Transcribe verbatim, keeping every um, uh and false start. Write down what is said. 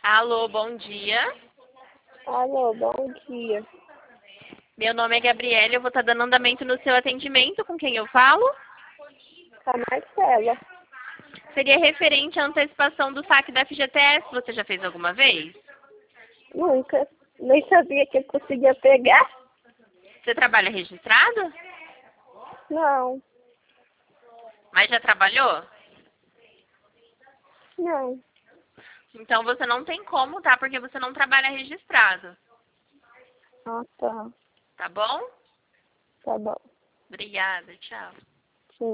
Alô, bom dia. Alô, bom dia. Meu nome é Gabriela, eu vou estar dando andamento no seu atendimento. Com quem eu falo? Com a Marcela. Seria referente à antecipação do saque da F G T S. Você já fez alguma vez? Nunca. Nem sabia que eu conseguia pegar. Você trabalha registrado? Não, Mas já trabalhou? não. Então você não tem como, tá? Porque você não trabalha registrado. Ah, tá. Tá bom? Tá bom. Obrigada, tchau.